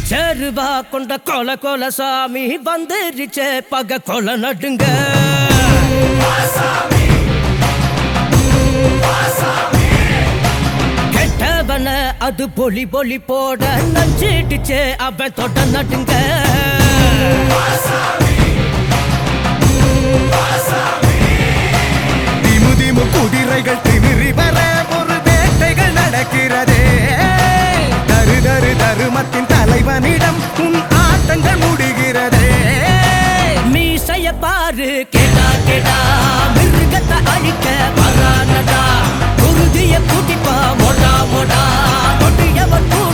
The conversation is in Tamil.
சேருவா கொண்ட கொல கொல சாமி வந்துருச்சே பக கொல நடுங்க கெட்டவன அது பொலி பொலி போட நஞ்சிடுச்சே அவன் தொட நடுங்க திமு திமு குதிரைகள் திமிரி வர ஒரு வேட்டைகள் நடக்கிறதே தரு தரு தருமத்தின் தலைவனிடம் உன் ஆட்டங்கள் முடிகிறதே மீசைய பாரு கேடா கேடா மிருகத்தை அழிக்க வரானடா குருதிய கூட்டிப்பா மொடா மொடா கொட்டியவன்